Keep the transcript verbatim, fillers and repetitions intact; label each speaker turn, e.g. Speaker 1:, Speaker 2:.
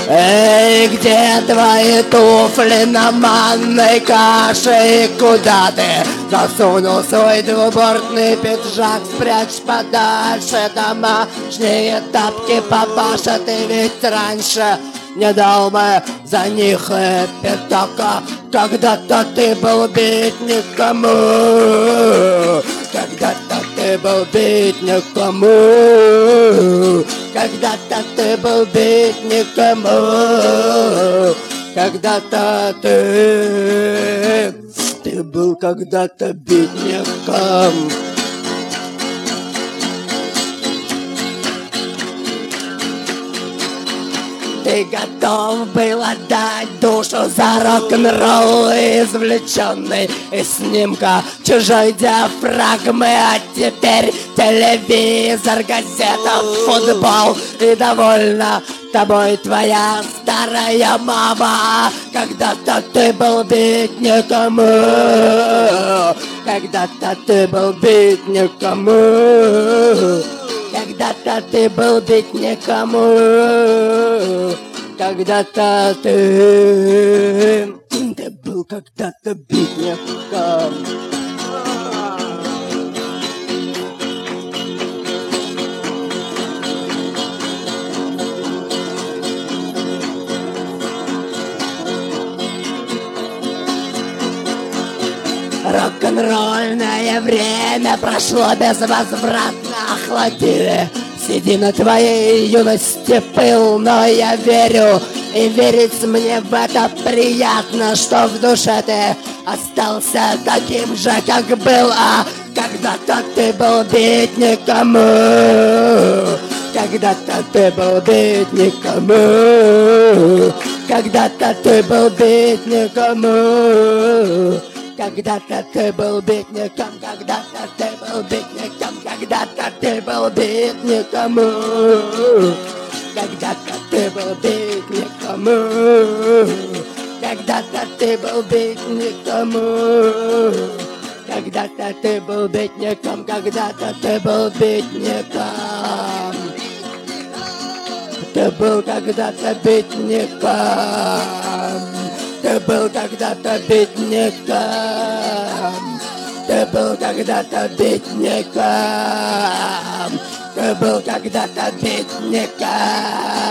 Speaker 1: Эй, где твои туфли на манной каше? И куда ты засунул свой двубортный пиджак? Спрячь подальше домашние тапки, папаша, ты ведь раньше не дал бы за них и пятака. Когда-то ты был бедняком, когда-то ты был бедняком, когда-то ты был бедняком, когда-то ты, ты был когда-то бедняком. Ты готов был отдать душу за рок-н-ролл, извлеченный из снимка чужой диафрагмы. А теперь телевизор, газета, футбол и довольна тобой твоя старая мама. Когда-то ты был бедняком, когда-то ты был бедняком, когда-то ты был бедняком, когда-то ты, ты был когда-то бедняком. Рок-н-ролльное время прошло безвозвратно, охладили седины твоей юности пыл. Но я верю, и верить мне в это приятно, что в душе ты остался таким же, как был. А когда-то ты был бедняком, когда-то ты был бедняком, когда-то ты был бедняком, когда-то ты был бедняком, когда-то ты был бедняком, когда-то ты был бедняком, когда-то ты был бедняком, когда-то ты был бедняком, когда-то ты был бедняком, когда-то ты был бедняком, ты был когда-то бедняком. Ты был когда-то бедняком, ты был когда-то бедняком, ты был когда-то бедняком.